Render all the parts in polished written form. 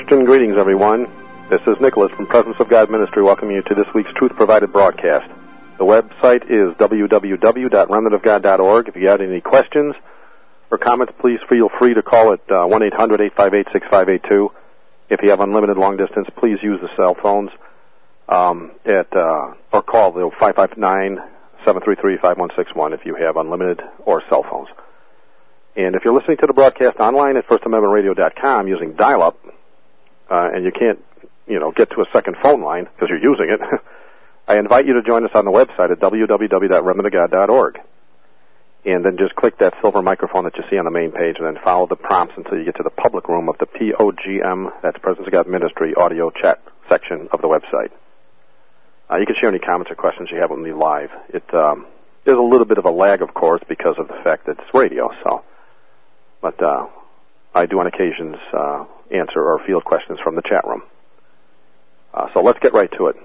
Christian greetings, everyone. This is Nicholas from Presence of God Ministry welcoming you to this week's Truth Provided broadcast. The website is www.remnantofgod.org. If you have any questions or comments, please feel free to call at 1-800-858-6582. If you have unlimited long distance, please use the cell phones or call the 559-733-5161 if you have unlimited or cell phones. And if you're listening to the broadcast online at FirstAmendmentRadio.com using dial-up, and you can't, get to a second phone line because you're using it, I invite you to join us on the website at www.remnantofgod.org. And then just click that silver microphone that you see on the main page and then follow the prompts until you get to the public room of the POGM, that's Presence of God Ministry, audio chat section of the website. You can share any comments or questions you have with me live. There's a little bit of a lag, of course, because of the fact that it's radio, but I do on occasions answer or field questions from the chat room. So let's get right to it.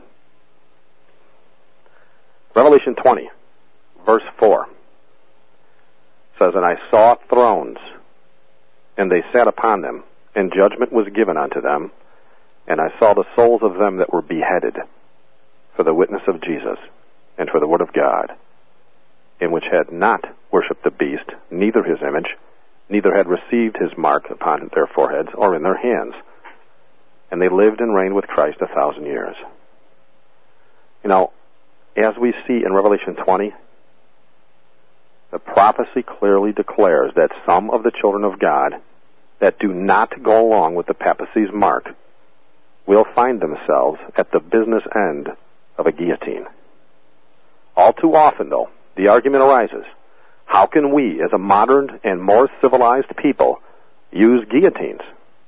Revelation 20, verse 4 says, "And I saw thrones, and they sat upon them, and judgment was given unto them, and I saw the souls of them that were beheaded for the witness of Jesus and for the word of God, and which had not worshipped the beast, neither his image, neither had received his mark upon their foreheads or in their hands. And they lived and reigned with Christ 1,000 years." As we see in Revelation 20, the prophecy clearly declares that some of the children of God that do not go along with the papacy's mark will find themselves at the business end of a guillotine. All too often, though, the argument arises, how can we, as a modern and more civilized people, use guillotines?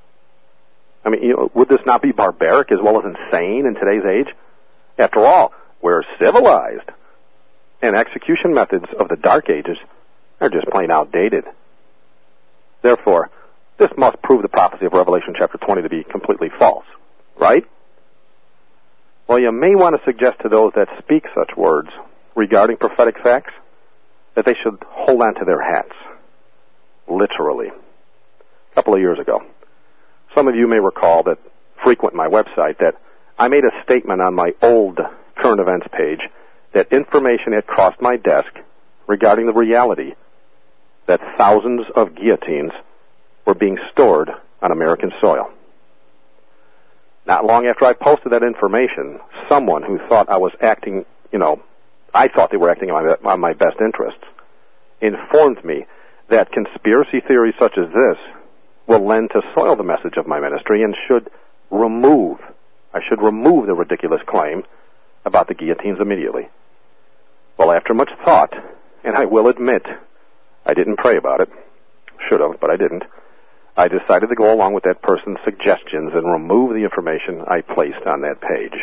Would this not be barbaric as well as insane in today's age? After all, we're civilized, and execution methods of the Dark Ages are just plain outdated. Therefore, this must prove the prophecy of Revelation chapter 20 to be completely false, right? Well, you may want to suggest to those that speak such words regarding prophetic facts that they should hold on to their hats, literally. A couple of years ago, some of you may recall that frequent my website that I made a statement on my old current events page that information had crossed my desk regarding the reality that thousands of guillotines were being stored on American soil. Not long after I posted that information, someone who thought I was acting, I thought they were acting on my best interests, informed me that conspiracy theories such as this will lend to soil the message of my ministry and I should remove the ridiculous claim about the guillotines immediately. Well, after much thought, and I will admit, I didn't pray about it. Should have, but I didn't. I decided to go along with that person's suggestions and remove the information I placed on that page.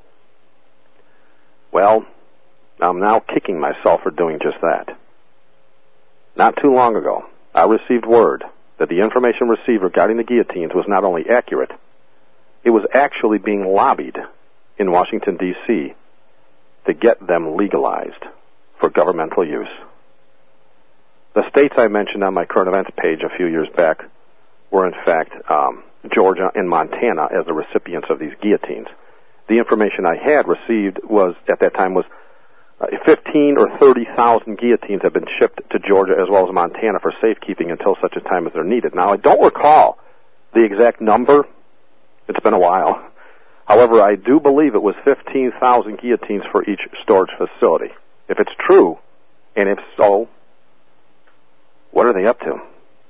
Well, I'm now kicking myself for doing just that. Not too long ago, I received word that the information received regarding the guillotines was not only accurate, it was actually being lobbied in Washington, D.C. to get them legalized for governmental use. The states I mentioned on my current events page a few years back were, in fact, Georgia and Montana as the recipients of these guillotines. The information I had received at that time was 15 or 30,000 guillotines have been shipped to Georgia as well as Montana for safekeeping until such a time as they're needed. Now, I don't recall the exact number. It's been a while. However, I do believe it was 15,000 guillotines for each storage facility. If it's true, and if so, what are they up to?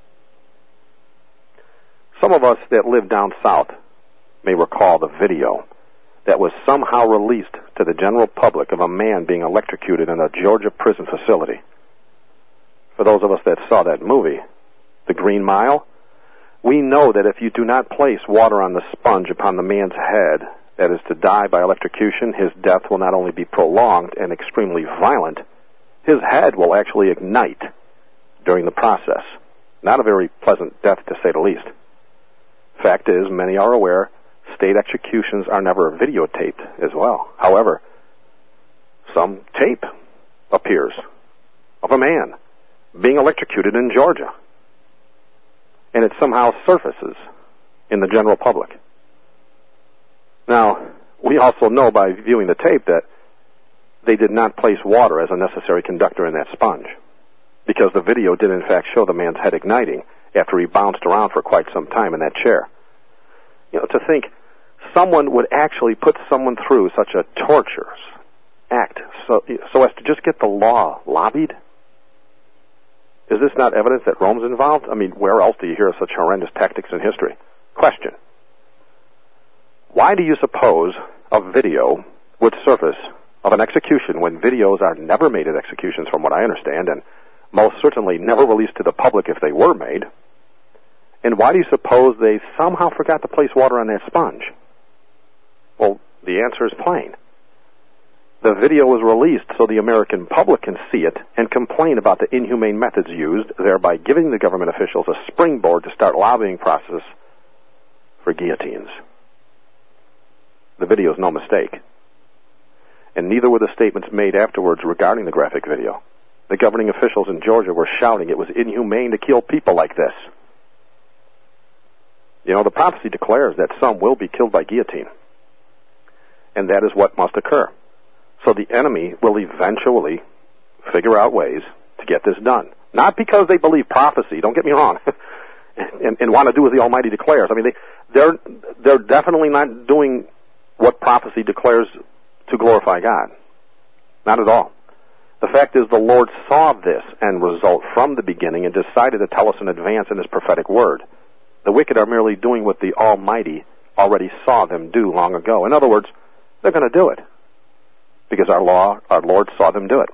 Some of us that live down south may recall the video that was somehow released to the general public of a man being electrocuted in a Georgia prison facility. For those of us that saw that movie, The Green Mile, we know that if you do not place water on the sponge upon the man's head that is to die by electrocution, his death will not only be prolonged and extremely violent, his head will actually ignite during the process. Not a very pleasant death, to say the least. Fact is, many are aware, state executions are never videotaped as well. However, some tape appears of a man being electrocuted in Georgia, and it somehow surfaces in the general public. Now, we also know by viewing the tape that they did not place water as a necessary conductor in that sponge, because the video did in fact show the man's head igniting after he bounced around for quite some time in that chair. You know, to think someone would actually put someone through such a torturous act so as to just get the law lobbied? Is this not evidence that Rome's involved? I mean, where else do you hear of such horrendous tactics in history? Question: why do you suppose a video would surface of an execution when videos are never made at executions, from what I understand, and most certainly never released to the public if they were made? And why do you suppose they somehow forgot to place water on that sponge? Well, the answer is plain. The video was released so the American public can see it and complain about the inhumane methods used, thereby giving the government officials a springboard to start lobbying process for guillotines. The video is no mistake. And neither were the statements made afterwards regarding the graphic video. The governing officials in Georgia were shouting it was inhumane to kill people like this. You know, the prophecy declares that some will be killed by guillotine. And that is what must occur. So the enemy will eventually figure out ways to get this done. Not because they believe prophecy, don't get me wrong, and want to do as the Almighty declares. I mean, they're definitely not doing what prophecy declares to glorify God. Not at all. The fact is the Lord saw this end result from the beginning and decided to tell us in advance in His prophetic word. The wicked are merely doing what the Almighty already saw them do long ago. In other words, they're going to do it because our Lord saw them do it.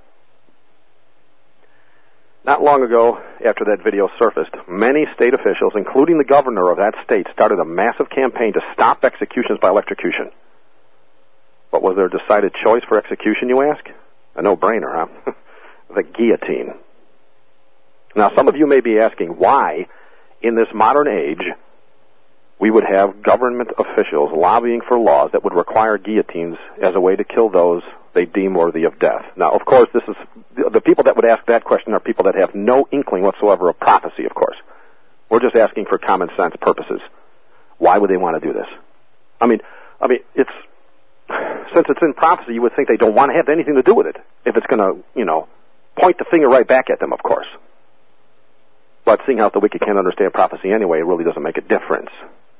Not long ago, after that video surfaced, many state officials, including the governor of that state, started a massive campaign to stop executions by electrocution. What was their decided choice for execution, you ask? A no-brainer, huh? The guillotine. Now, some of you may be asking why, in this modern age, we would have government officials lobbying for laws that would require guillotines as a way to kill those they deem worthy of death. Now, of course, this is the people that would ask that question are people that have no inkling whatsoever of prophecy, of course. We're just asking for common sense purposes. Why would they want to do this? I mean, it's since it's in prophecy, you would think they don't want to have anything to do with it if it's going to, point the finger right back at them, of course. But seeing how the wicked can't understand prophecy anyway, it really doesn't make a difference.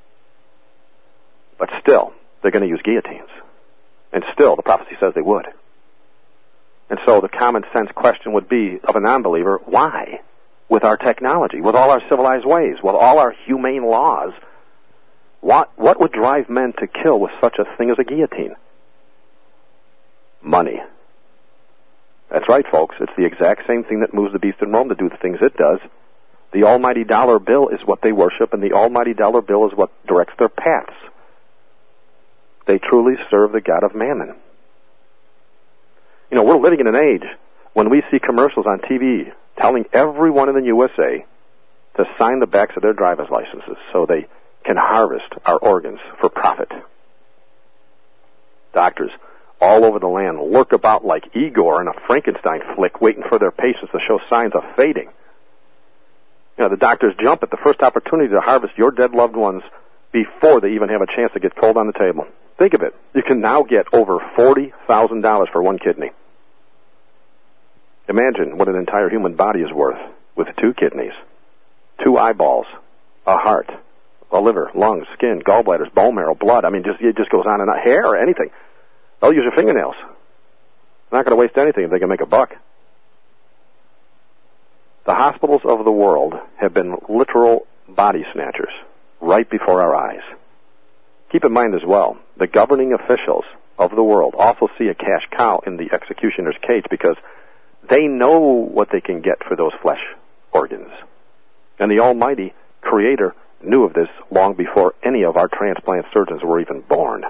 But still, they're going to use guillotines. And still, the prophecy says they would. And so the common sense question would be of a non-believer, why? With our technology, with all our civilized ways, with all our humane laws, what would drive men to kill with such a thing as a guillotine? Money. That's right, folks. It's the exact same thing that moves the beast in Rome to do the things it does. The almighty dollar bill is what they worship, and the almighty dollar bill is what directs their paths. They truly serve the god of mammon. We're living in an age when we see commercials on TV telling everyone in the USA to sign the backs of their driver's licenses so they can harvest our organs for profit. Doctors all over the land lurk about like Igor in a Frankenstein flick, waiting for their patients to show signs of fading. The doctors jump at the first opportunity to harvest your dead loved ones before they even have a chance to get cold on the table. Think of it. You can now get over $40,000 for one kidney. Imagine what an entire human body is worth with 2 kidneys, 2 eyeballs, a heart, a liver, lungs, skin, gallbladders, bone marrow, blood. It just goes on and on. Hair or anything. They'll use your fingernails. They're not going to waste anything if they can make a buck. The hospitals of the world have been literal body snatchers right before our eyes. Keep in mind as well, the governing officials of the world also see a cash cow in the executioner's cage because they know what they can get for those flesh organs. And the Almighty Creator knew of this long before any of our transplant surgeons were even born.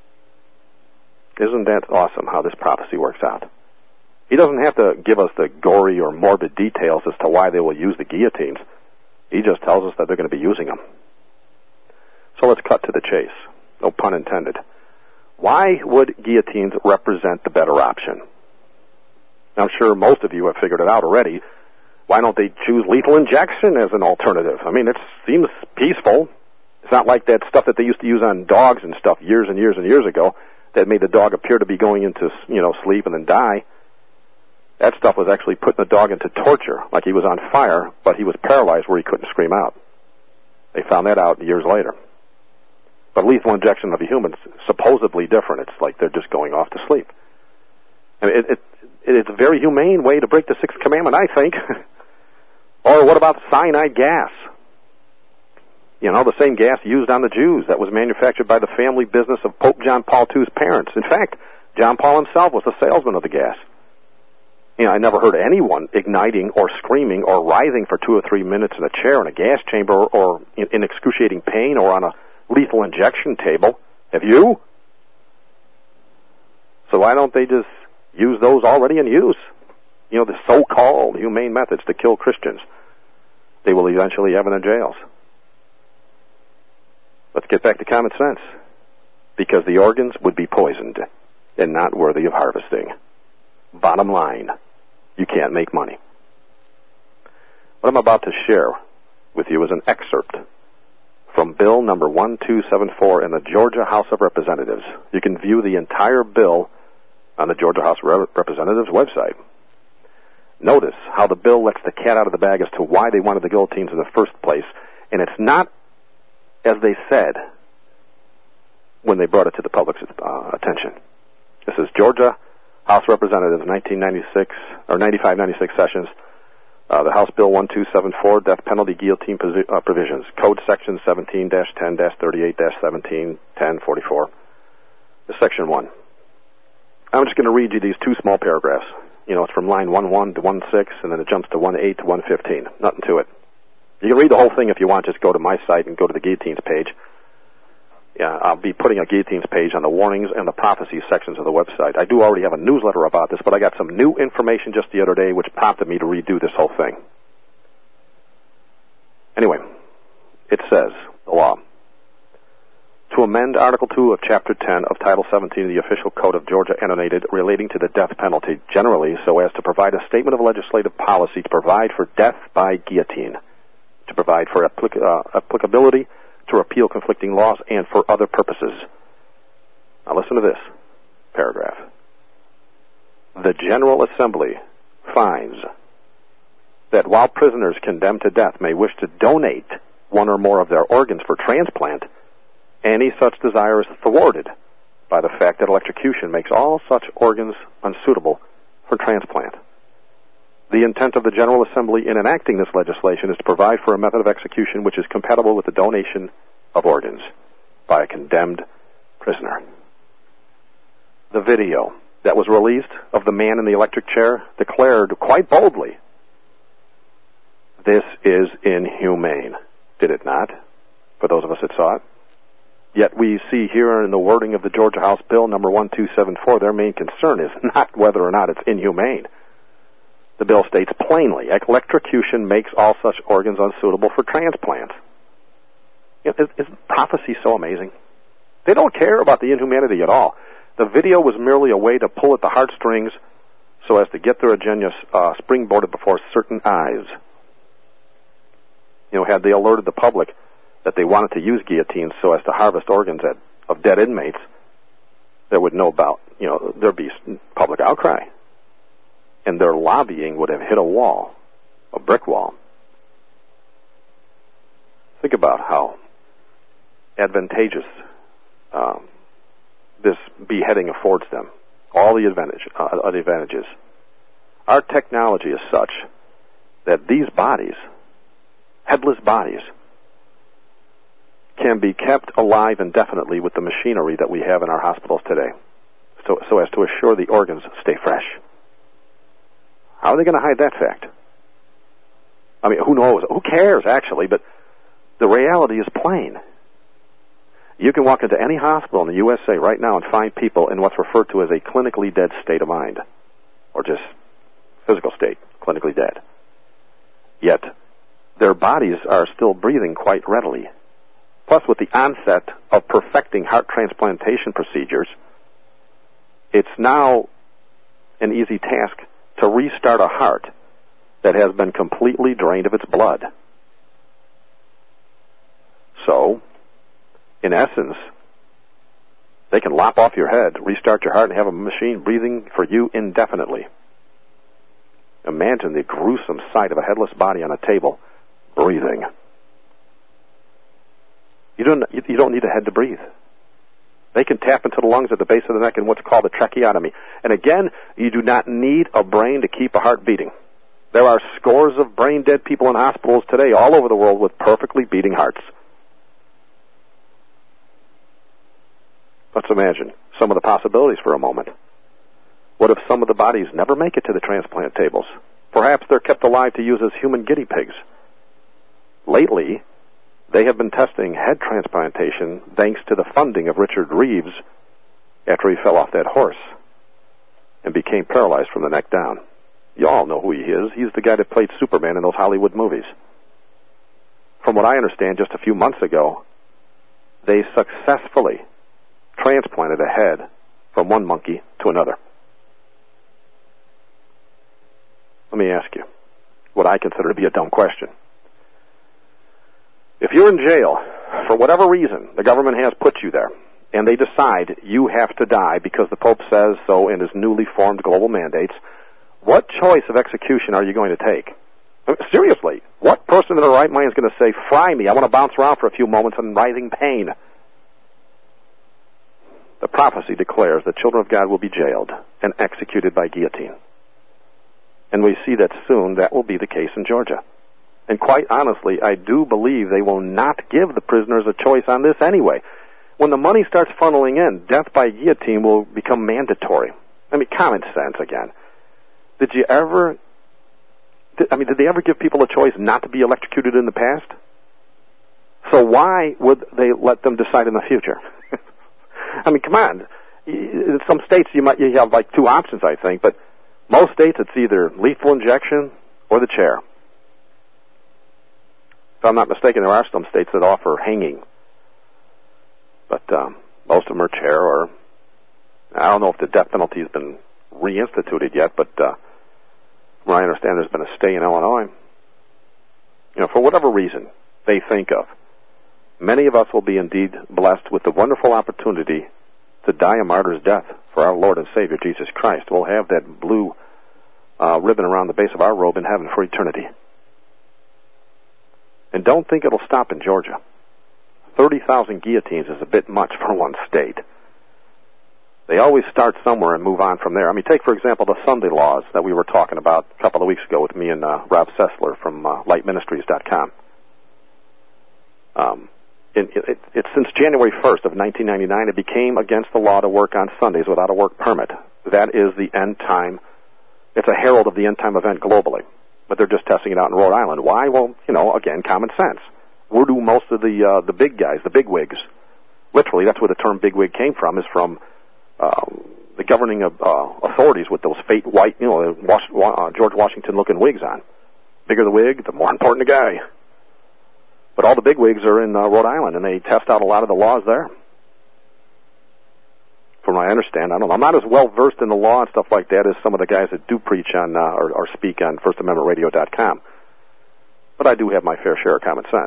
Isn't that awesome how this prophecy works out? He doesn't have to give us the gory or morbid details as to why they will use the guillotines. He just tells us that they're going to be using them. So let's cut to the chase. No pun intended. Why would guillotines represent the better option? I'm sure most of you have figured it out already. Why don't they choose lethal injection as an alternative? It seems peaceful. It's not like that stuff that they used to use on dogs and stuff years and years and years ago that made the dog appear to be going into, sleep and then die. That stuff was actually putting the dog into torture, like he was on fire, but he was paralyzed where he couldn't scream out. They found that out years later. But lethal injection of a human is supposedly different. It's like they're just going off to sleep. I mean, it's a very humane way to break the sixth commandment, I think. Or what about cyanide gas? The same gas used on the Jews that was manufactured by the family business of Pope John Paul II's parents. In fact, John Paul himself was the salesman of the gas. I never heard anyone igniting or screaming or writhing for 2 or 3 minutes in a chair in a gas chamber or in excruciating pain or on a lethal injection table. Have you? So why don't they just use those already in use? The so-called humane methods to kill Christians. They will eventually have in their jails. Let's get back to common sense. Because the organs would be poisoned and not worthy of harvesting. Bottom line, you can't make money. What I'm about to share with you is an excerpt from Bill number 1274 in the Georgia House of Representatives. You can view the entire bill on the Georgia House of Representatives website. Notice how the bill lets the cat out of the bag as to why they wanted the guillotines in the first place, and it's not as they said when they brought it to the public's attention. This is Georgia House Representatives 95-96 sessions. The House Bill 1274, Death Penalty Guillotine Provisions. Code Section 17-10-38-17-1044. Section 1. I'm just going to read you these 2 small paragraphs. It's from line 11 to 16, and then it jumps to 18 to 115. Nothing to it. You can read the whole thing if you want. Just go to my site and go to the guillotines page. Yeah, I'll be putting a guillotines page on the warnings and the prophecies sections of the website. I do already have a newsletter about this, but I got some new information just the other day which prompted me to redo this whole thing. Anyway, it says, the law. To amend Article 2 of Chapter 10 of Title 17 of the Official Code of Georgia annotated relating to the death penalty generally so as to provide a statement of legislative policy to provide for death by guillotine, to provide for applicability to repeal conflicting laws, and for other purposes. Now listen to this paragraph. The General Assembly finds that while prisoners condemned to death may wish to donate one or more of their organs for transplant, any such desire is thwarted by the fact that electrocution makes all such organs unsuitable for transplant. The intent of the General Assembly in enacting this legislation is to provide for a method of execution which is compatible with the donation of organs by a condemned prisoner. The video that was released of the man in the electric chair declared quite boldly, "This is inhumane," did it not, for those of us that saw it? Yet we see here in the wording of the Georgia House Bill number 1274, their main concern is not whether or not it's inhumane. The bill states plainly, electrocution makes all such organs unsuitable for transplant. Isn't prophecy so amazing? They don't care about the inhumanity at all. The video was merely a way to pull at the heartstrings so as to get their agenda springboarded before certain eyes. Had they alerted the public that they wanted to use guillotines so as to harvest organs of dead inmates, there would there'd be public outcry. And their lobbying would have hit a wall, a brick wall. Think about how advantageous this beheading affords them. All the advantages. Our technology is such that these bodies, headless bodies, can be kept alive indefinitely with the machinery that we have in our hospitals today, so as to assure the organs stay fresh. How are they going to hide that fact? I mean, who knows? Who cares, actually? But the reality is plain. You can walk into any hospital in the USA right now and find people in what's referred to as a clinically dead state of mind, or just physical state, clinically dead. Yet, their bodies are still breathing quite readily. Plus, with the onset of perfecting heart transplantation procedures, it's now an easy task to restart a heart that has been completely drained of its blood. So, in essence, they can lop off your head, restart your heart, and have a machine breathing for you indefinitely. Imagine the gruesome sight of a headless body on a table, breathing. You don't need a head to breathe. They can tap into the lungs at the base of the neck in what's called a tracheotomy. And again, you do not need a brain to keep a heart beating. There are scores of brain-dead people in hospitals today all over the world with perfectly beating hearts. Let's imagine some of the possibilities for a moment. What if some of the bodies never make it to the transplant tables? Perhaps they're kept alive to use as human guinea pigs. Lately, they have been testing head transplantation thanks to the funding of Richard Reeves after he fell off that horse and became paralyzed from the neck down. You all know who he is. He's the guy that played Superman in those Hollywood movies. From what I understand, just a few months ago, they successfully transplanted a head from one monkey to another. Let me ask you what I consider to be a dumb question. If you're in jail, for whatever reason, the government has put you there, and they decide you have to die because the Pope says so in his newly formed global mandates, what choice of execution are you going to take? I mean, seriously, what person in their right mind is going to say, fry me, I want to bounce around for a few moments in writhing pain? The prophecy declares the children of God will be jailed and executed by guillotine. And we see that soon that will be the case in Georgia. And quite honestly, I do believe they will not give the prisoners a choice on this anyway. When the money starts funneling in, death by guillotine will become mandatory. I mean, common sense again. Did they ever give people a choice not to be electrocuted in the past? So why would they let them decide in the future? I mean, come on. In some states you have like two options, I think, but most states it's either lethal injection or the chair. If I'm not mistaken, there are some states that offer hanging. But most of them are chair, or I don't know if the death penalty has been reinstituted yet, but from what I understand, there's been a stay in Illinois. For whatever reason they think of, many of us will be indeed blessed with the wonderful opportunity to die a martyr's death for our Lord and Savior, Jesus Christ. We'll have that blue ribbon around the base of our robe in heaven for eternity. And don't think it'll stop in Georgia. 30,000 guillotines is a bit much for one state. They always start somewhere and move on from there. I mean, take, for example, the Sunday laws that we were talking about a couple of weeks ago with me and Rob Sessler from lightministries.com. It's since January 1st of 1999, it became against the law to work on Sundays without a work permit. That is the end time. It's a herald of the end time event globally. But they're just testing it out in Rhode Island. Why? Well, again, common sense. Where do most of the big guys, the bigwigs, literally, that's where the term bigwig came from, is from the governing authorities with those fake white, George Washington-looking wigs on. Bigger the wig, the more important the guy. But all the bigwigs are in Rhode Island, and they test out a lot of the laws there. From what I understand, I don't know. I'm not as well versed in the law and stuff like that as some of the guys that do preach on or speak on FirstAmendmentRadio.com. But I do have my fair share of common sense.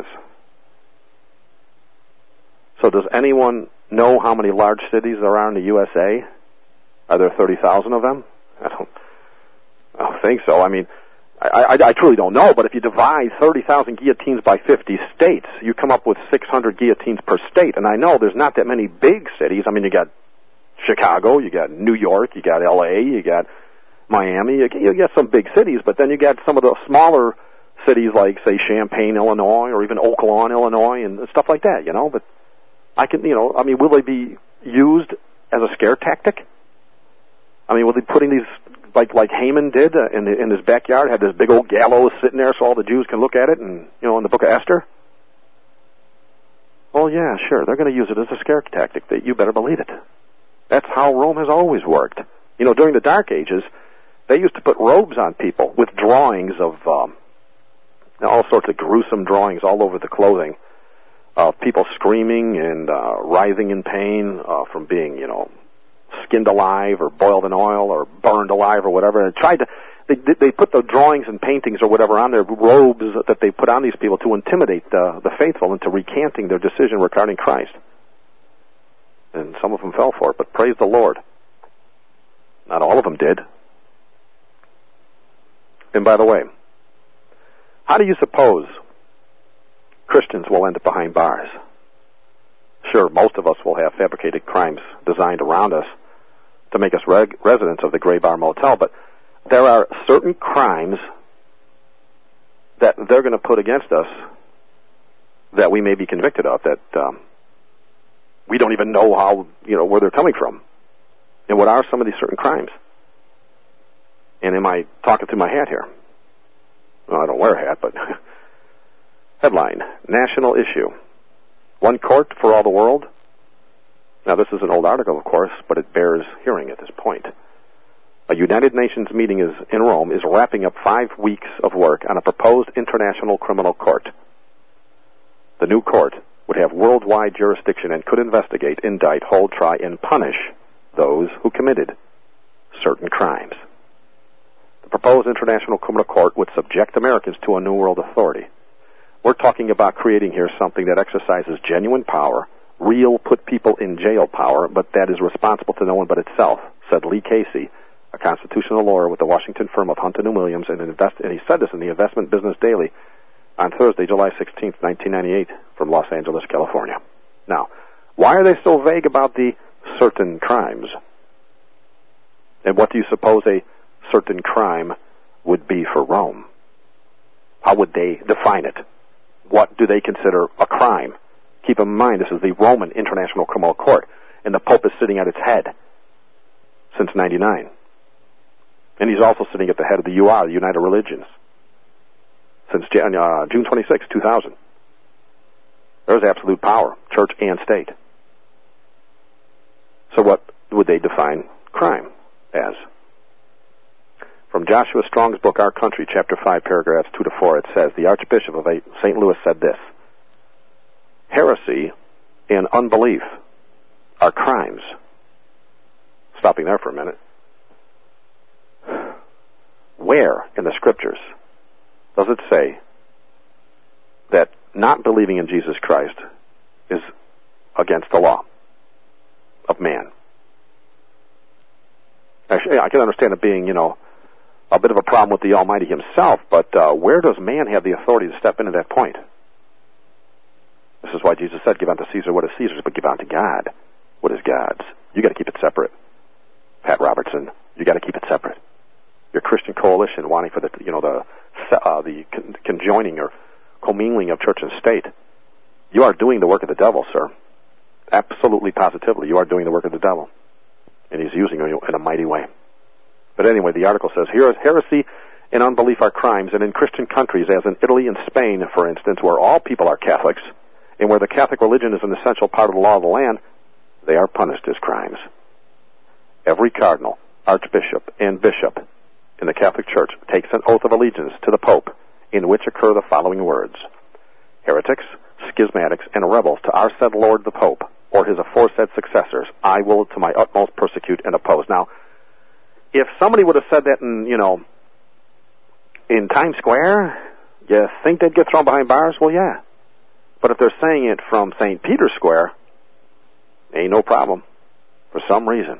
So does anyone know how many large cities there are in the USA? Are there 30,000 of them? I don't think so. I mean, I truly don't know, but if you divide 30,000 guillotines by 50 states, you come up with 600 guillotines per state. And I know there's not that many big cities. I mean, you got Chicago, you got New York, you got L.A., you got Miami, you got some big cities, but then you got some of the smaller cities like, say, Champaign, Illinois, or even Oak Lawn, Illinois, and stuff like that, But will they be used as a scare tactic? I mean, will they putting these, like Haman did in his backyard, had this big old gallows sitting there so all the Jews can look at it, and, in the book of Esther? Well, yeah, sure, they're going to use it as a scare tactic. You better believe it. That's how Rome has always worked. During the Dark Ages, they used to put robes on people with drawings of all sorts of gruesome drawings all over the clothing of people screaming and writhing in pain from being, skinned alive or boiled in oil or burned alive or whatever. And they put the drawings and paintings or whatever on their robes that they put on these people to intimidate the faithful into recanting their decision regarding Christ. and some of them fell for it, but praise the Lord. Not all of them did. And by the way, how do you suppose Christians will end up behind bars? Sure, most of us will have fabricated crimes designed around us to make us residents of the Gray Bar Motel, but there are certain crimes that they're going to put against us that we may be convicted of, that we don't even know how, where they're coming from. And what are some of these certain crimes? And am I talking through my hat here? Well, I don't wear a hat, but headline, national issue. One court for all the world. Now, this is an old article, of course, but it bears hearing at this point. A United Nations meeting in Rome is wrapping up 5 weeks of work on a proposed international criminal court. The new court would have worldwide jurisdiction and could investigate, indict, hold, try, and punish those who committed certain crimes. The proposed international criminal court would subject Americans to a new world authority. We're talking about creating here something that exercises genuine power, real put-people-in-jail power, but that is responsible to no one but itself, said Lee Casey, a constitutional lawyer with the Washington firm of Hunton & Williams, and he said this in the Investment Business Daily on Thursday, July 16, 1998, from Los Angeles, California. Now, why are they so vague about the certain crimes? And what do you suppose a certain crime would be for Rome? How would they define it? What do they consider a crime? Keep in mind, this is the Roman International Criminal Court, and the Pope is sitting at its head since 99. And he's also sitting at the head of the UR, the United Religions, since June 26, 2000. There's absolute power, church and state. So what would they define crime as? From Joshua Strong's book, Our Country, Chapter 5, paragraphs 2 to 4, it says, the Archbishop of St. Louis said this: heresy and unbelief are crimes. Stopping there for a minute. Where in the Scriptures does it say that not believing in Jesus Christ is against the law of man? Actually, I can understand it being, a bit of a problem with the Almighty himself, but where does man have the authority to step into that point? This is why Jesus said, give unto Caesar what is Caesar's, but give unto God what is God's. You got to keep it separate. Pat Robertson, you got to keep it separate. Your Christian coalition wanting for the conjoining or commingling of church and state, you are doing the work of the devil, sir. Absolutely, positively, you are doing the work of the devil, and he's using you in a mighty way. But anyway, the article says, here is heresy and unbelief are crimes, and in Christian countries, as in Italy and Spain, for instance, where all people are Catholics, and where the Catholic religion is an essential part of the law of the land, they are punished as crimes. Every cardinal, archbishop, and bishop in the Catholic Church takes an oath of allegiance to the Pope, in which occur the following words: heretics, schismatics, and rebels to our said Lord the Pope, or his aforesaid successors, I will to my utmost persecute and oppose. Now, if somebody would have said that in Times Square, you think they'd get thrown behind bars? Well, yeah. But if they're saying it from St. Peter's Square, ain't no problem, for some reason.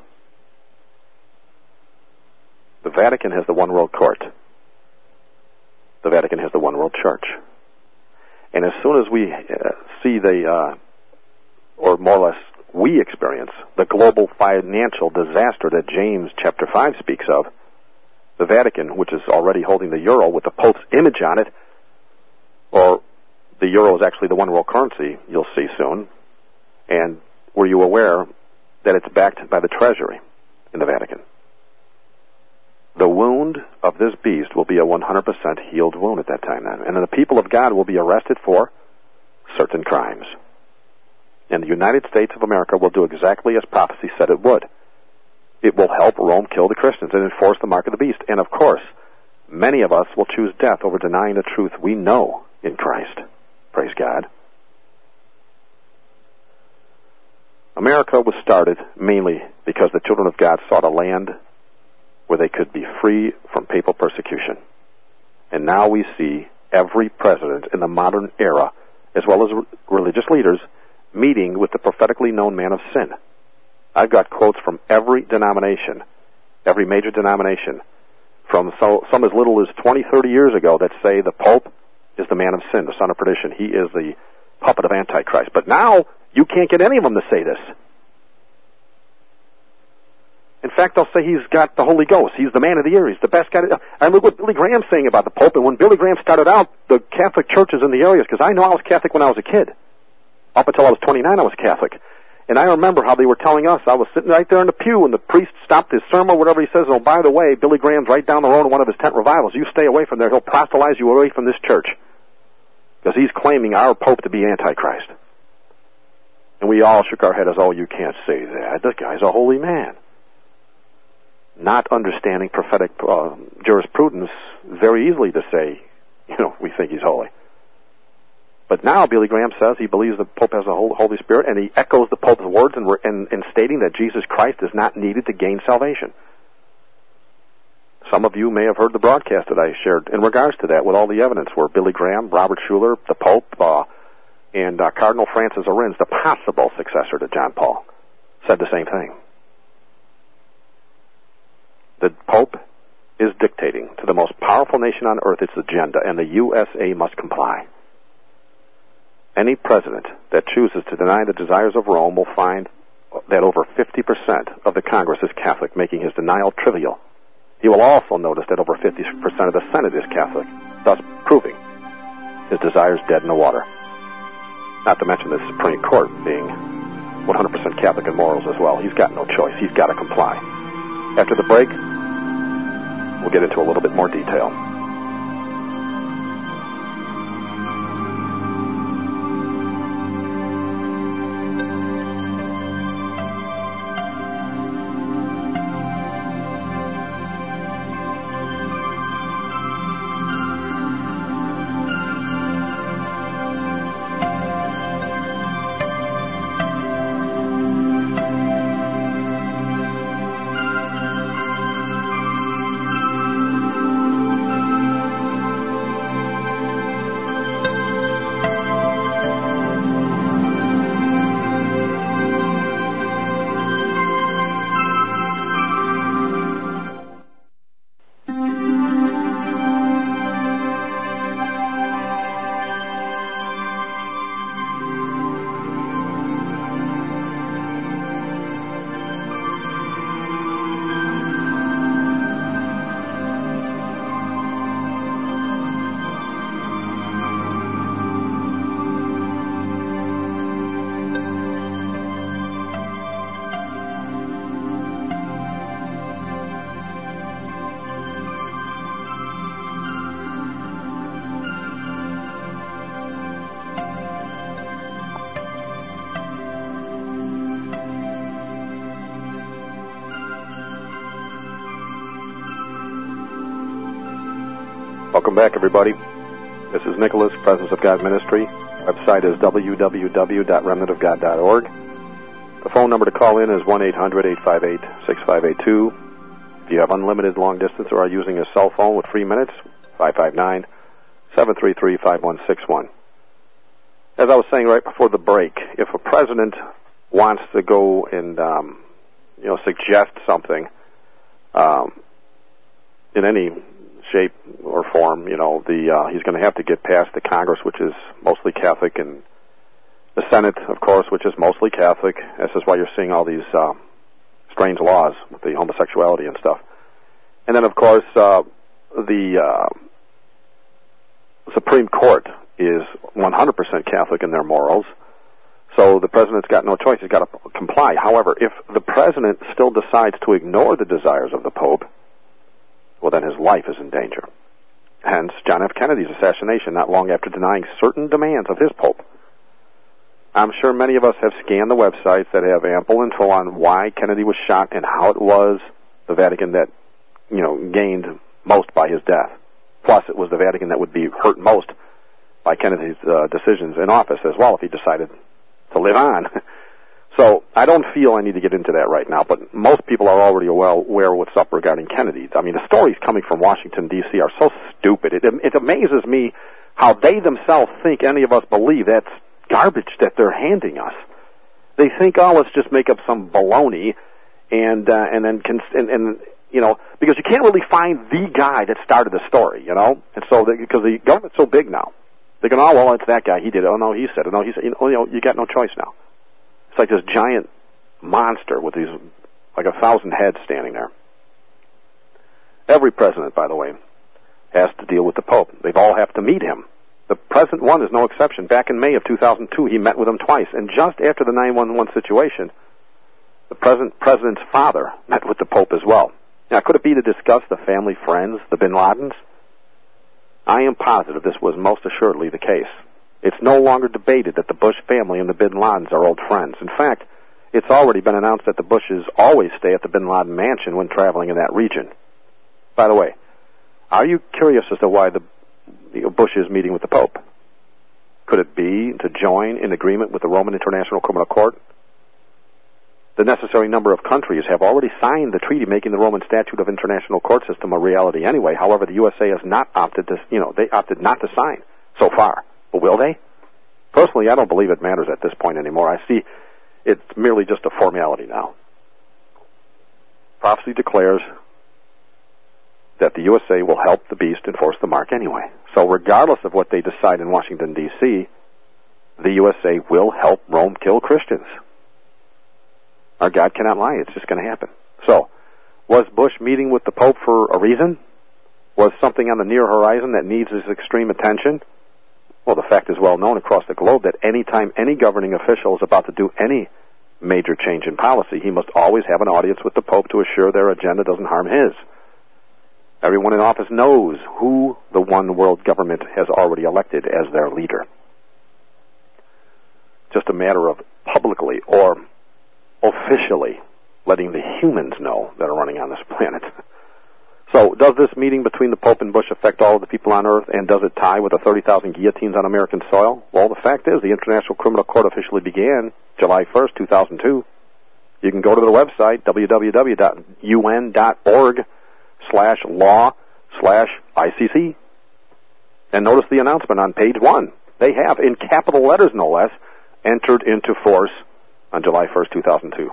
The Vatican has the one world court. The Vatican has the one world church. And as soon as we see or more or less we experience the global financial disaster that James chapter 5 speaks of, the Vatican, which is already holding the euro with the Pope's image on it, or the euro is actually the one world currency, you'll see soon. And were you aware that it's backed by the Treasury in the Vatican? The wound of this beast will be a 100% healed wound at that time then. And then the people of God will be arrested for certain crimes. And the United States of America will do exactly as prophecy said it would. It will help Rome kill the Christians and enforce the mark of the beast. And of course, many of us will choose death over denying the truth we know in Christ. Praise God. America was started mainly because the children of God sought a land where they could be free from papal persecution. And now we see every president in the modern era, as well as religious leaders, meeting with the prophetically known man of sin, I've got quotes from every denomination, every major denomination, from some as little as 20, 30 years ago that say the Pope is the man of sin, the son of perdition. He is the puppet of Antichrist. But now, you can't get any of them to say this. In fact, they'll say he's got the Holy Ghost. He's the man of the year. He's the best guy. And look what Billy Graham's saying about the Pope. And when Billy Graham started out, the Catholic churches in the areas, because I know I was Catholic when I was a kid. Up until I was 29, I was Catholic. And I remember how they were telling us, I was sitting right there in the pew, and the priest stopped his sermon, whatever he says, and oh, by the way, Billy Graham's right down the road in one of his tent revivals. You stay away from there. He'll proselytize you away from this church. Because he's claiming our Pope to be Antichrist. And we all shook our head as, oh, you can't say that. This guy's a holy man. Not understanding prophetic jurisprudence, very easily to say, we think he's holy. But now Billy Graham says he believes the Pope has a Holy Spirit, and he echoes the Pope's words in stating that Jesus Christ is not needed to gain salvation. Some of you may have heard the broadcast that I shared in regards to that with all the evidence where Billy Graham, Robert Schuller, the Pope, and Cardinal Francis Arins, the possible successor to John Paul, said the same thing. The Pope is dictating to the most powerful nation on earth its agenda, and the USA must comply. Any president that chooses to deny the desires of Rome will find that over 50% of the Congress is Catholic, making his denial trivial. He will also notice that over 50% of the Senate is Catholic, thus proving his desires dead in the water. Not to mention the Supreme Court being 100% Catholic in morals as well. He's got no choice. He's got to comply. After the break, we'll get into a little bit more detail. Welcome back, everybody. This is Nicholas, Presence of God Ministry. Website is www.remnantofgod.org. The phone number to call in is 1-800-858-6582. If you have unlimited long distance or are using a cell phone with free minutes, 559-733-5161. As I was saying right before the break, if a president wants to go and suggest something in any shape or form, he's going to have to get past the Congress, which is mostly Catholic, and the Senate, of course, which is mostly Catholic. This is why you're seeing all these strange laws with the homosexuality and stuff. And then, of course, the Supreme Court is 100% Catholic in their morals, so the president's got no choice. He's got to comply. However, if the president still decides to ignore the desires of the Pope, well, then his life is in danger. Hence, John F. Kennedy's assassination not long after denying certain demands of his Pope. I'm sure many of us have scanned the websites that have ample info on why Kennedy was shot and how it was the Vatican that, gained most by his death. Plus, it was the Vatican that would be hurt most by Kennedy's decisions in office as well if he decided to live on. So I don't feel I need to get into that right now, but most people are already well aware of what's up regarding Kennedy. I mean, the stories coming from Washington, D.C. are so stupid. It amazes me how they themselves think any of us believe that's garbage that they're handing us. They think, oh, let's just make up some baloney, and you know, because you can't really find the guy that started the story, you know, and so because the government's so big now, they go, oh, well, it's that guy, he did it. Oh no, he said it. No, he said. You know, you got no choice now. It's like this giant monster with these like 1,000 heads standing there. Every president, by the way, has to deal with the Pope. They all have to meet him. The present one is no exception. Back in May of 2002, he met with him twice. And just after the 9/11 situation, the president's father met with the Pope as well. Now, could it be to discuss the family friends, the Bin Ladens? I am positive this was most assuredly the case. It's no longer debated that the Bush family and the Bin Ladens are old friends. In fact, it's already been announced that the Bushes always stay at the Bin Laden mansion when traveling in that region. By the way, are you curious as to why the Bush is meeting with the Pope? Could it be to join in agreement with the Roman International Criminal Court? The necessary number of countries have already signed the treaty making the Roman Statute of International Court System a reality anyway. However, the USA has not opted to, they opted not to sign so far. But will they? Personally, I don't believe it matters at this point anymore. I see it's merely just a formality now. Prophecy declares that the USA will help the beast enforce the mark anyway. So regardless of what they decide in Washington, D.C., the USA will help Rome kill Christians. Our God cannot lie. It's just going to happen. So, was Bush meeting with the Pope for a reason? Was something on the near horizon that needs his extreme attention? Well, the fact is well known across the globe that any time any governing official is about to do any major change in policy, he must always have an audience with the Pope to assure their agenda doesn't harm his. Everyone in office knows who the one world government has already elected as their leader. Just a matter of publicly or officially letting the humans know that are running on this planet. So, does this meeting between the Pope and Bush affect all of the people on Earth, and does it tie with the 30,000 guillotines on American soil? Well, the fact is, the International Criminal Court officially began July 1st, 2002. You can go to the website, www.un.org/law/ICC, and notice the announcement on page 1. They have, in capital letters no less, entered into force on July 1st, 2002.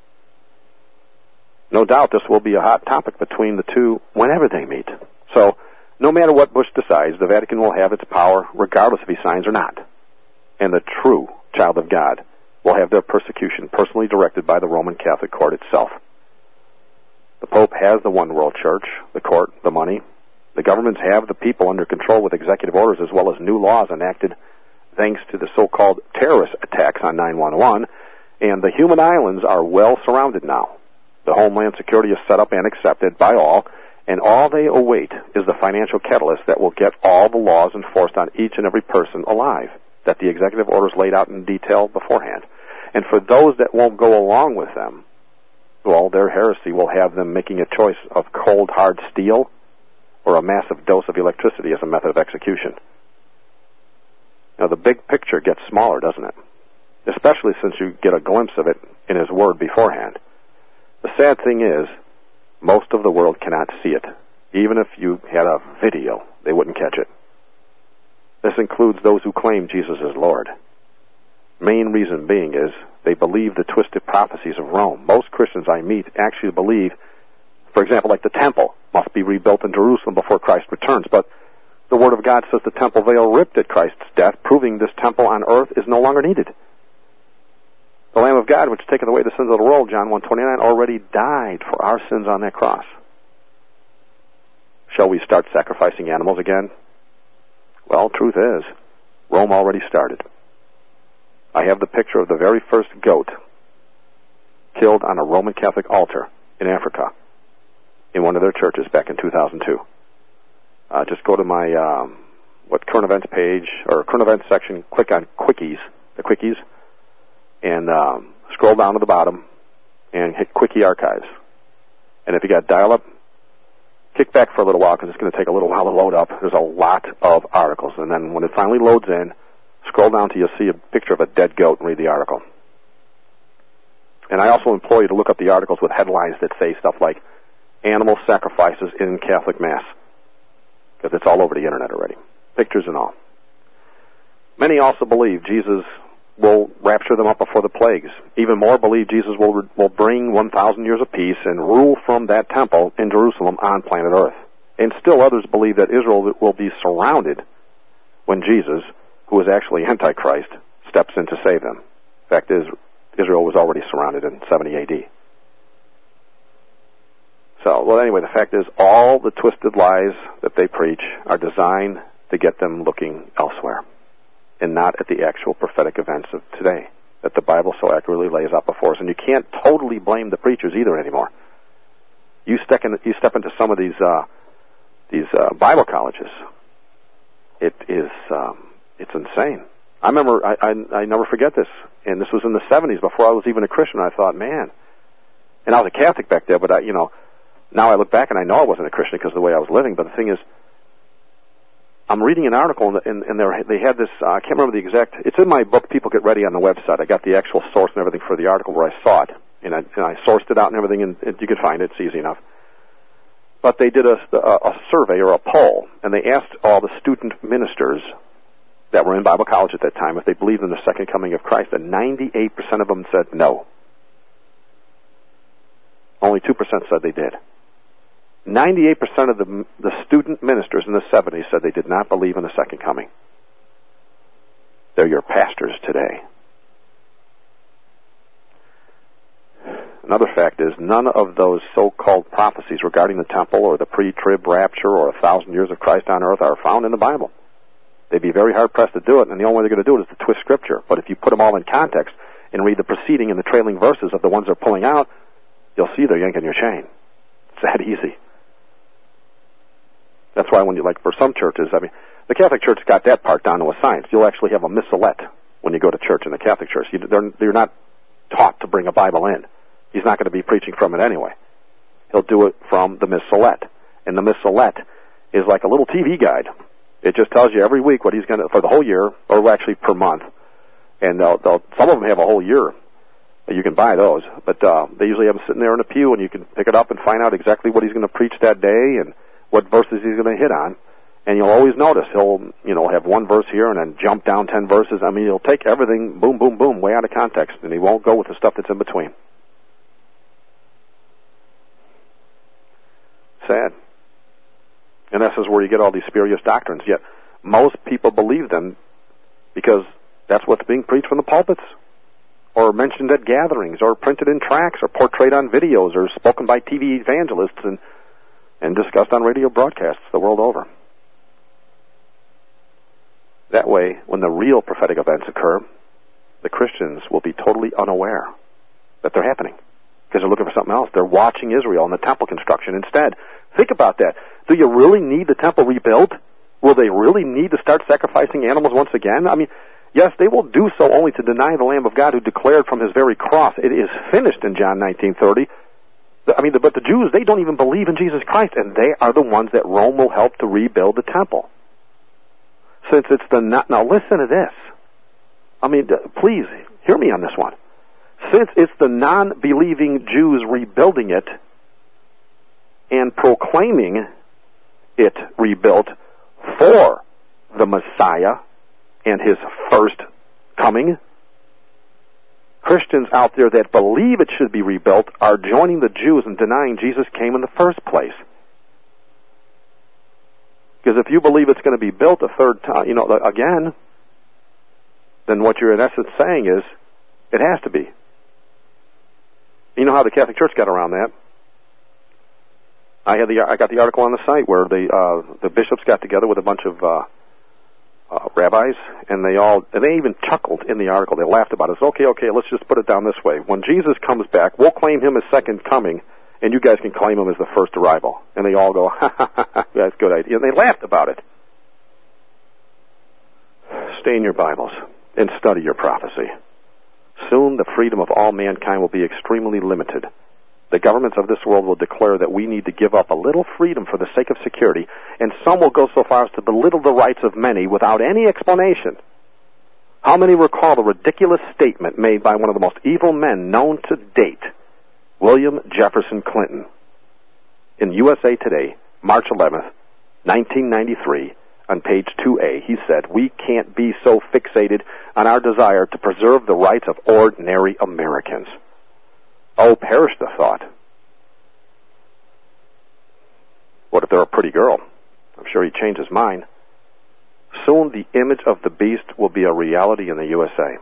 No doubt this will be a hot topic between the two whenever they meet. So, no matter what Bush decides, the Vatican will have its power regardless if he signs or not. And the true child of God will have their persecution personally directed by the Roman Catholic Court itself. The Pope has the one world church, the court, the money. The governments have the people under control with executive orders as well as new laws enacted thanks to the so-called terrorist attacks on 9/11. And the human islands are well surrounded now. The Homeland Security is set up and accepted by all, and all they await is the financial catalyst that will get all the laws enforced on each and every person alive that the executive orders laid out in detail beforehand. And for those that won't go along with them, well, their heresy will have them making a choice of cold, hard steel or a massive dose of electricity as a method of execution. Now, the big picture gets smaller, doesn't it? Especially since you get a glimpse of it in his word beforehand. The sad thing is, most of the world cannot see it. Even if you had a video, they wouldn't catch it. This includes those who claim Jesus is Lord. Main reason being is they believe the twisted prophecies of Rome. Most Christians I meet actually believe, for example, like the temple must be rebuilt in Jerusalem before Christ returns. But the Word of God says the temple veil ripped at Christ's death, proving this temple on earth is no longer needed. The Lamb of God, which taketh away the sins of the world, John 1:29, already died for our sins on that cross. Shall we start sacrificing animals again? Well, truth is, Rome already started. I have the picture of the very first goat killed on a Roman Catholic altar in Africa in one of their churches back in 2002. Just go to my current events page, or current events section, click on Quickies, the Quickies, and scroll down to the bottom and hit Quickie Archives. And if you got dial-up, kick back for a little while because it's going to take a little while to load up. There's a lot of articles. And then when it finally loads in, scroll down till you'll see a picture of a dead goat and read the article. And I also implore you to look up the articles with headlines that say stuff like animal sacrifices in Catholic Mass, because it's all over the internet already, pictures and all. Many also believe Jesus will rapture them up before the plagues. Even more believe Jesus will bring 1,000 years of peace and rule from that temple in Jerusalem on planet Earth. And still others believe that Israel will be surrounded when Jesus, who is actually Antichrist, steps in to save them. The fact is, Israel was already surrounded in 70 A.D. So, well, anyway, the fact is, all the twisted lies that they preach are designed to get them looking elsewhere, and not at the actual prophetic events of today that the Bible so accurately lays out before us. And you can't totally blame the preachers either anymore. You step into some of these Bible colleges. It's insane. I remember, I never forget this, and this was in the 70s before I was even a Christian. I thought, man, and I was a Catholic back there, but now I look back and I know I wasn't a Christian because of the way I was living. But the thing is, I'm reading an article, and they had this, I can't remember the exact, it's in my book, People Get Ready, on the website. I got the actual source and everything for the article where I saw it, and I sourced it out and everything, and you can find it, it's easy enough. But they did a survey or a poll, and they asked all the student ministers that were in Bible college at that time if they believed in the second coming of Christ, and 98% of them said no. Only 2% said they did. 98% of the student ministers in the 70s said they did not believe in the second coming. They're your pastors today. Another fact is, none of those so-called prophecies regarding the temple or the pre-trib rapture or 1,000 years of Christ on earth are found in the Bible. They'd be very hard-pressed to do it, and the only way they're going to do it is to twist Scripture. But if you put them all in context and read the preceding and the trailing verses of the ones they're pulling out, you'll see they're yanking your chain. It's that easy. That's why for some churches, the Catholic Church got that part down to a science. You'll actually have a missalette when you go to church in the Catholic Church. You're not taught to bring a Bible in. He's not going to be preaching from it anyway. He'll do it from the missalette. And the missalette is like a little TV guide. It just tells you every week what he's going to, for the whole year, or actually per month. And some of them have a whole year. You can buy those. But they usually have them sitting there in a pew, and you can pick it up and find out exactly what he's going to preach that day and what verses he's going to hit on. And you'll always notice he'll have one verse here and then jump down 10 verses. He'll take everything, boom, boom, boom, way out of context, and he won't go with the stuff that's in between. Sad. And this is where you get all these spurious doctrines. Yet most people believe them because that's what's being preached from the pulpits, or mentioned at gatherings, or printed in tracts, or portrayed on videos, or spoken by TV evangelists and discussed on radio broadcasts the world over. That way, when the real prophetic events occur, the Christians will be totally unaware that they're happening, because they're looking for something else. They're watching Israel and the temple construction instead. Think about that. Do you really need the temple rebuilt? Will they really need to start sacrificing animals once again? Yes, they will do so only to deny the Lamb of God who declared from his very cross, it is finished in John 19:30. But the Jews, they don't even believe in Jesus Christ, and they are the ones that Rome will help to rebuild the temple. Since it's now listen to this. Please, hear me on this one. Since it's the non-believing Jews rebuilding it and proclaiming it rebuilt for the Messiah and his first coming, Christians out there that believe it should be rebuilt are joining the Jews in denying Jesus came in the first place. Because if you believe it's going to be built a third time, again, then what you're in essence saying is, it has to be. You know how the Catholic Church got around that? I got the article on the site where the bishops got together with a bunch of rabbis, and they even chuckled in the article. They laughed about it. Okay, let's just put it down this way. When Jesus comes back, we'll claim him as second coming, and you guys can claim him as the first arrival. And they all go, ha, ha, ha, that's a good idea. And they laughed about it. Stay in your Bibles and study your prophecy. Soon the freedom of all mankind will be extremely limited. The governments of this world will declare that we need to give up a little freedom for the sake of security, and some will go so far as to belittle the rights of many without any explanation. How many recall the ridiculous statement made by one of the most evil men known to date, William Jefferson Clinton, in USA Today, March 11th, 1993, on page 2A. He said, "We can't be so fixated on our desire to preserve the rights of ordinary Americans." Oh, perish the thought. What if they're a pretty girl? I'm sure he'd change his mind. Soon the image of the beast will be a reality in the USA.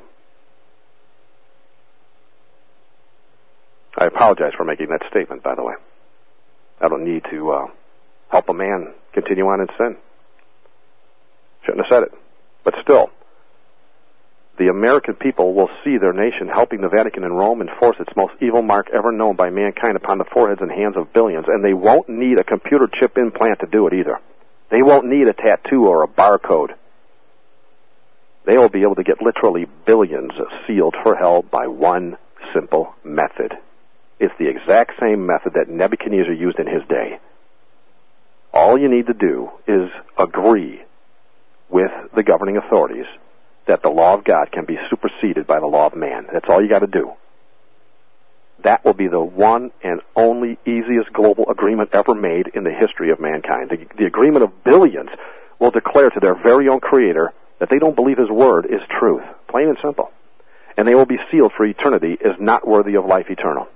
I apologize for making that statement, by the way. I don't need to help a man continue on in sin. Shouldn't have said it. But still, the American people will see their nation helping the Vatican and Rome enforce its most evil mark ever known by mankind upon the foreheads and hands of billions, and they won't need a computer chip implant to do it either. They won't need a tattoo or a barcode. They will be able to get literally billions sealed for hell by one simple method. It's the exact same method that Nebuchadnezzar used in his day. All you need to do is agree with the governing authorities that the law of God can be superseded by the law of man. That's all you got to do. That will be the one and only easiest global agreement ever made in the history of mankind. The agreement of billions will declare to their very own Creator that they don't believe His word is truth, plain and simple. And they will be sealed for eternity as not worthy of life eternal.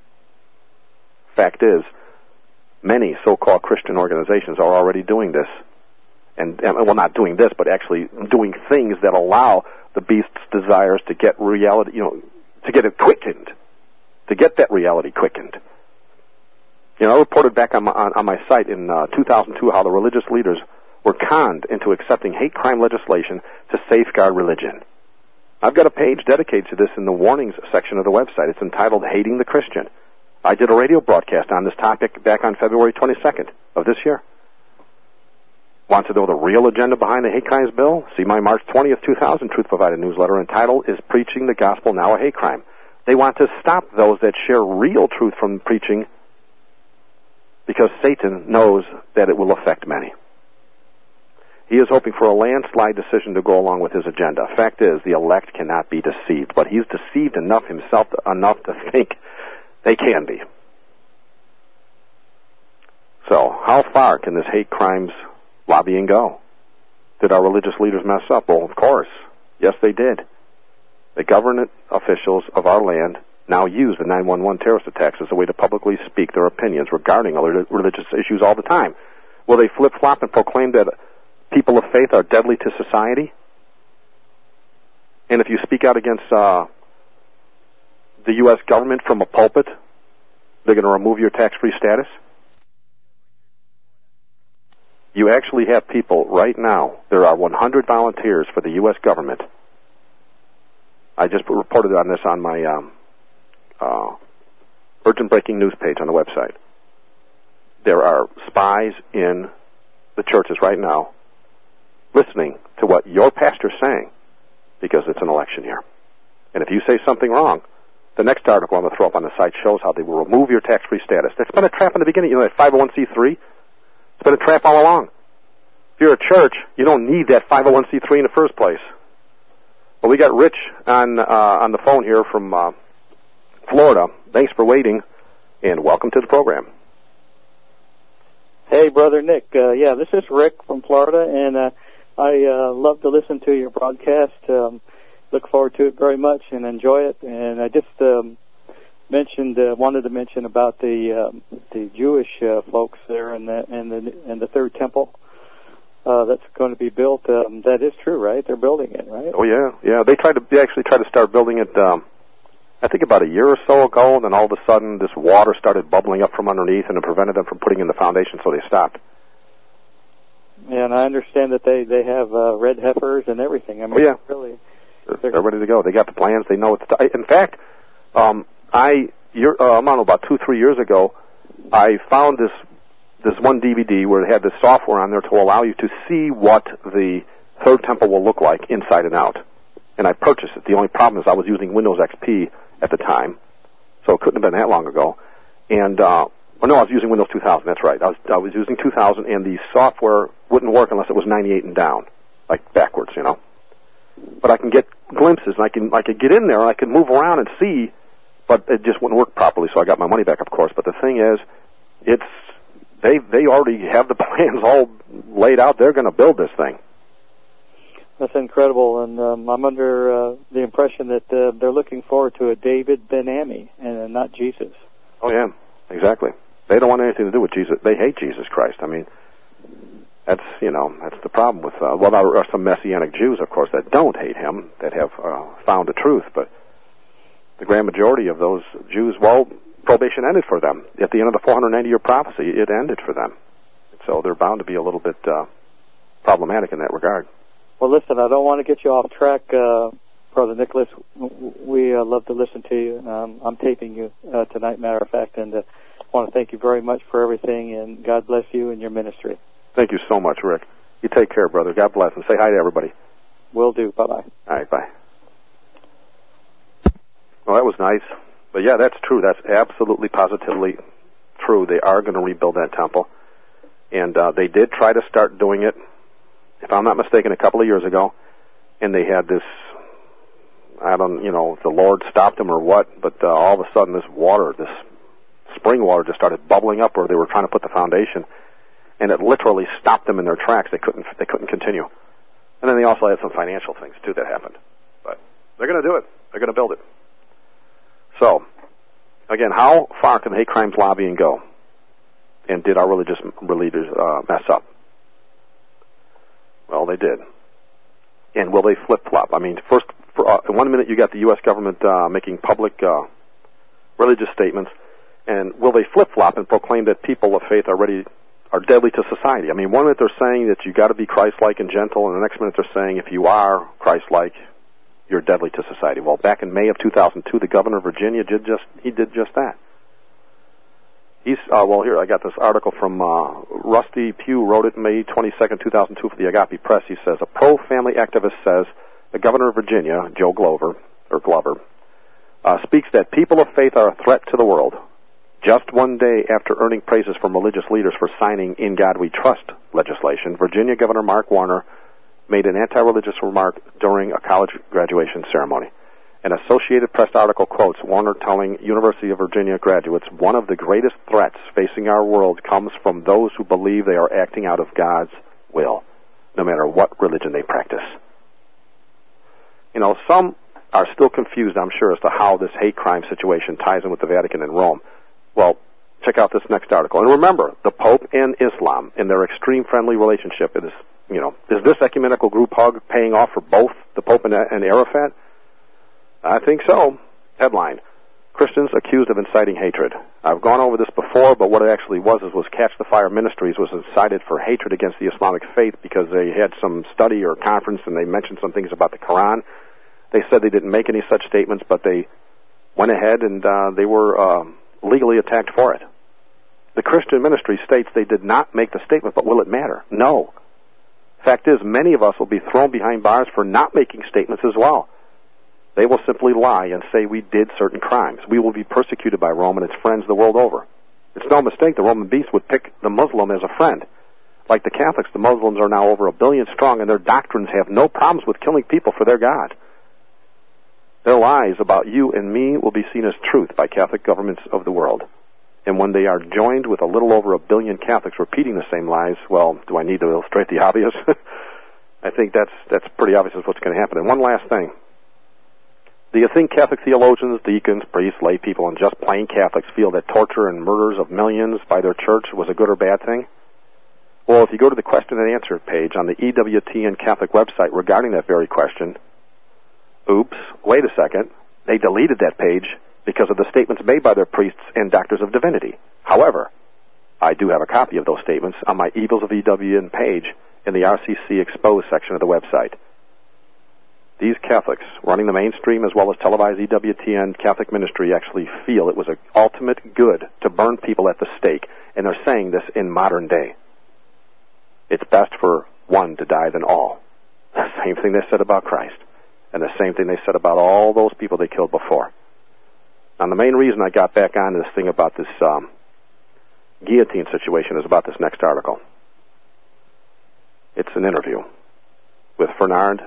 Fact is, many so-called Christian organizations are already doing this. And well, not doing this, but actually doing things that allow the beast's desires to get reality, to get it quickened, to get that reality quickened. I reported back on my site in 2002 how the religious leaders were conned into accepting hate crime legislation to safeguard religion. I've got a page dedicated to this in the warnings section of the website. It's entitled Hating the Christian. I did a radio broadcast on this topic back on February 22nd of this year. Want to know the real agenda behind the hate crimes bill? See my March 20th, 2000 Truth Provided newsletter entitled, Is Preaching the Gospel Now a Hate Crime? They want to stop those that share real truth from preaching because Satan knows that it will affect many. He is hoping for a landslide decision to go along with his agenda. Fact is, the elect cannot be deceived, but he's deceived enough himself to think they can be. So, how far can this hate crimes lobbying go? Did our religious leaders mess up? Well, of course. Yes, they did. The government officials of our land now use the 9/11 terrorist attacks as a way to publicly speak their opinions regarding religious issues all the time. Will they flip-flop and proclaim that people of faith are deadly to society? And if you speak out against the U.S. government from a pulpit, they're going to remove your tax-free status? You actually have people right now. There are 100 volunteers for the U.S. government. I just reported on this on my urgent breaking news page on the website. There are spies in the churches right now listening to what your pastor's saying because it's an election year. And if you say something wrong, the next article I'm going to throw up on the site shows how they will remove your tax-free status. That's been a trap in the beginning. That 501c3, it's been a trap all along. If you're a church, you don't need that 501c3 in the first place. Well, we got Rich on the phone here from Florida. Thanks for waiting, and welcome to the program. Hey, Brother Nick. This is Rick from Florida, and I love to listen to your broadcast. Look forward to it very much and enjoy it. And I just wanted to mention about the Jewish folks there in the third temple that's going to be built. That is true, right? They're building it, right? Oh yeah. They actually tried to start building it. I think about a year or so ago, and then all of a sudden this water started bubbling up from underneath, and it prevented them from putting in the foundation, so they stopped. Yeah, and I understand that they have red heifers and everything. I mean, really. They're ready to go. They got the plans. They know it's. In fact, about 2-3 years ago, I found this one DVD where it had this software on there to allow you to see what the third temple will look like inside and out. And I purchased it. The only problem is I was using Windows XP at the time, so it couldn't have been that long ago. And I was using Windows 2000. That's right. I was using 2000, and the software wouldn't work unless it was 98 and down, like backwards, But I can get glimpses, and I could get in there, and I could move around and see, but it just wouldn't work properly, so I got my money back, of course. But the thing is, they already have the plans all laid out. They're going to build this thing. That's incredible, and I'm under the impression that they're looking forward to a David Ben-Ami and not Jesus. Oh, yeah, exactly. They don't want anything to do with Jesus. They hate Jesus Christ. I mean, that's the problem with, well, there are some Messianic Jews, of course, that don't hate him, that have found the truth, but the grand majority of those Jews, well, probation ended for them. At the end of the 490-year prophecy, it ended for them. So they're bound to be a little bit problematic in that regard. Well, listen, I don't want to get you off track, Brother Nicholas. We love to listen to you. I'm taping you tonight, matter of fact, and I want to thank you very much for everything, and God bless you and your ministry. Thank you so much, Rick. You take care, brother. God bless, and say hi to everybody. Will do. Bye-bye. All right, bye. Well, that was nice. But, yeah, that's true. That's absolutely, positively true. They are going to rebuild that temple. And they did try to start doing it, if I'm not mistaken, a couple of years ago. And they had this, if the Lord stopped them or what, but all of a sudden this water, this spring water just started bubbling up where they were trying to put the foundation. And it literally stopped them in their tracks. They couldn't continue. And then they also had some financial things, too, that happened. But they're going to do it. They're going to build it. So, again, how far can the hate crimes lobbying go? And did our religious leaders mess up? Well, they did. And will they flip-flop? I mean, first, in 1 minute you got the U.S. government making public religious statements, and will they flip-flop and proclaim that people of faith are deadly to society? I mean, 1 minute they're saying that you got to be Christ-like and gentle, and the next minute they're saying if you are Christ-like, you're deadly to society. Well, back in May of 2002, the governor of Virginia did just that. Here, I got this article from Rusty Pugh, wrote it May 22nd, 2002 for the Agape Press. He says, a pro-family activist says the governor of Virginia, Joe Glover, speaks that people of faith are a threat to the world. Just 1 day after earning praises from religious leaders for signing In God We Trust legislation, Virginia Governor Mark Warner made an anti-religious remark during a college graduation ceremony. An Associated Press article quotes Warner telling University of Virginia graduates, one of the greatest threats facing our world comes from those who believe they are acting out of God's will, no matter what religion they practice. Some are still confused, I'm sure, as to how this hate crime situation ties in with the Vatican and Rome. Well, check out this next article. And remember, the Pope and Islam, in their extreme friendly relationship, is this ecumenical group hug paying off for both the Pope and Arafat? I think so. Headline, Christians accused of inciting hatred. I've gone over this before, but what it actually was Catch the Fire Ministries was incited for hatred against the Islamic faith because they had some study or conference and they mentioned some things about the Quran. They said they didn't make any such statements, but they went ahead and they were legally attacked for it. The Christian ministry states they did not make the statement, but will it matter? No. Fact is, many of us will be thrown behind bars for not making statements as well. They will simply lie and say we did certain crimes. We will be persecuted by Rome and its friends the world over. It's no mistake the Roman beast would pick the Muslim as a friend. Like the Catholics, the Muslims are now over 1 billion strong, and their doctrines have no problems with killing people for their God. Their lies about you and me will be seen as truth by Catholic governments of the world. And when they are joined with a little over 1 billion Catholics repeating the same lies, well, do I need to illustrate the obvious? I think that's pretty obvious is what's going to happen. And one last thing. Do you think Catholic theologians, deacons, priests, lay people, and just plain Catholics feel that torture and murders of millions by their church was a good or bad thing? Well, if you go to the question and answer page on the EWTN Catholic website regarding that very question, oops, wait a second, they deleted that page because of the statements made by their priests and doctors of divinity. However, I do have a copy of those statements on my Evils of EWTN page in the RCC Exposed section of the website. These Catholics, running the mainstream as well as televised EWTN Catholic ministry, actually feel it was an ultimate good to burn people at the stake, and they're saying this in modern day. It's best for one to die than all. The same thing they said about Christ, and the same thing they said about all those people they killed before. Now, the main reason I got back on this thing about this guillotine situation is about this next article. It's an interview with Fernand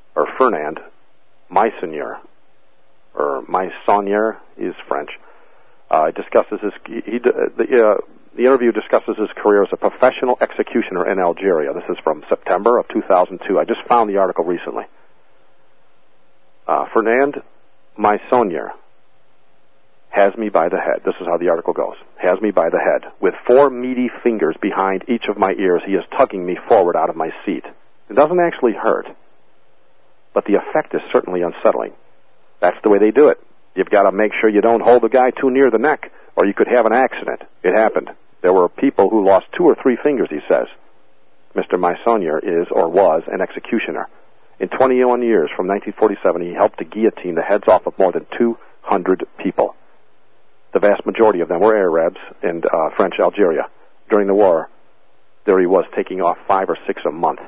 Meissonier, or Meissonier, is French. Discusses this. The interview discusses his career as a professional executioner in Algeria. This is from September of 2002. I just found the article recently. Fernand Meissonier has me by the head. This is how the article goes. Has me by the head. With 4 meaty fingers behind each of my ears, he is tugging me forward out of my seat. It doesn't actually hurt, but the effect is certainly unsettling. That's the way they do it. You've got to make sure you don't hold the guy too near the neck, or you could have an accident. It happened. There were people who lost 2 or 3 fingers, he says. Mr. Meissonier is, or was, an executioner. In 21 years, from 1947, he helped to guillotine the heads off of more than 200 people. The vast majority of them were Arabs in French Algeria. During the war, there he was taking off 5 or 6 a month.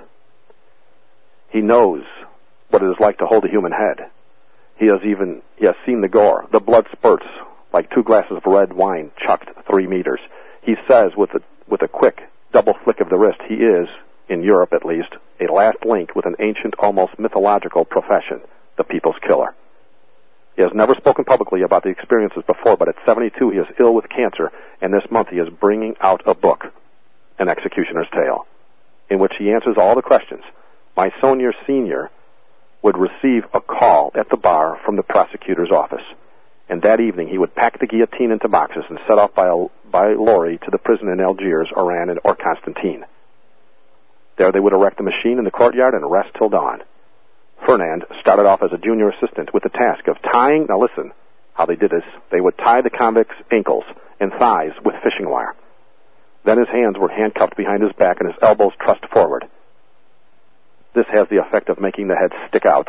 He knows what it is like to hold a human head. He has seen the gore. The blood spurts like 2 glasses of red wine chucked 3 meters. He says with a quick double flick of the wrist, he is, in Europe at least, a last link with an ancient, almost mythological profession, the people's killer. He has never spoken publicly about the experiences before, but at 72 he is ill with cancer, and this month he is bringing out a book, An Executioner's Tale, in which he answers all the questions. Meissonier Sr. would receive a call at the bar from the prosecutor's office, and that evening he would pack the guillotine into boxes and set off by lorry to the prison in Algiers, Oran, or Constantine. There they would erect the machine in the courtyard and rest till dawn. Fernand started off as a junior assistant with the task of tying, now listen how they did this, they would tie the convict's ankles and thighs with fishing wire. Then his hands were handcuffed behind his back and his elbows thrust forward. This has the effect of making the head stick out,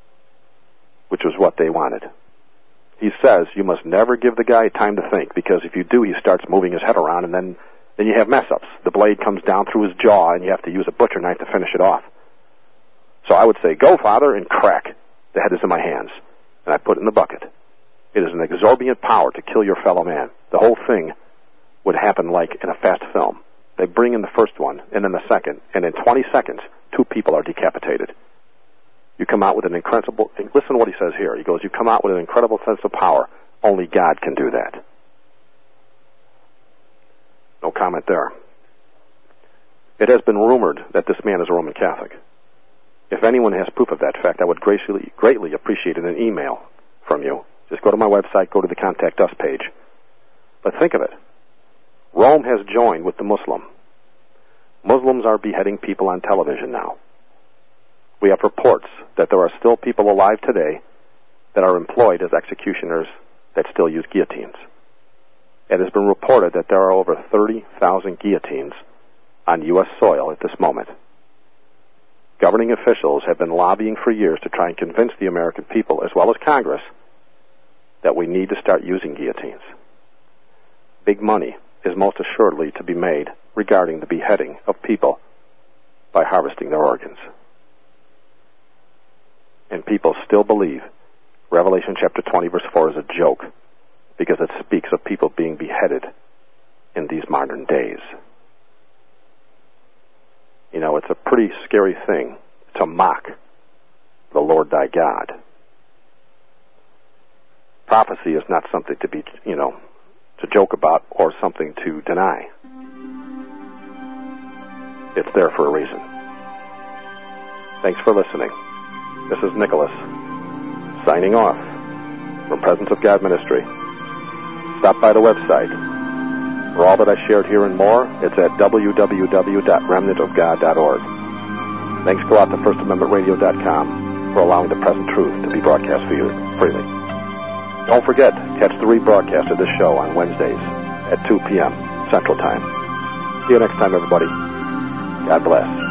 which was what they wanted. He says you must never give the guy time to think, because if you do, he starts moving his head around, and then you have mess-ups. The blade comes down through his jaw, and you have to use a butcher knife to finish it off. So I would say, go, Father, and crack. The head is in my hands, and I put it in the bucket. It is an exorbitant power to kill your fellow man. The whole thing would happen like in a fast film. They bring in the first one, and then the second, and in 20 seconds, 2 people are decapitated. You come out with an incredible, listen to what he says here. He goes, you come out with an incredible sense of power. Only God can do that. No comment there. It has been rumored that this man is a Roman Catholic. If anyone has proof of that fact, I would greatly appreciate an email from you. Just go to my website, go to the Contact Us page. But think of it. Rome has joined with the Muslim. Muslims are beheading people on television now. We have reports that there are still people alive today that are employed as executioners that still use guillotines. It has been reported that there are over 30,000 guillotines on U.S. soil at this moment. Governing officials have been lobbying for years to try and convince the American people, as well as Congress, that we need to start using guillotines. Big money is most assuredly to be made regarding the beheading of people by harvesting their organs. And people still believe Revelation chapter 20 verse 4 is a joke, because it speaks of people being beheaded in these modern days. You know, it's a pretty scary thing to mock the Lord thy God. Prophecy is not something to be, to joke about or something to deny. It's there for a reason. Thanks for listening. This is Nicholas, signing off from Presence of God Ministry. Stop by the website. For all that I shared here and more, it's at www.remnantofgod.org. Thanks go out to FirstAmendmentRadio.com for allowing the present truth to be broadcast for you freely. Don't forget, catch the rebroadcast of this show on Wednesdays at 2 p.m. Central Time. See you next time, everybody. God bless.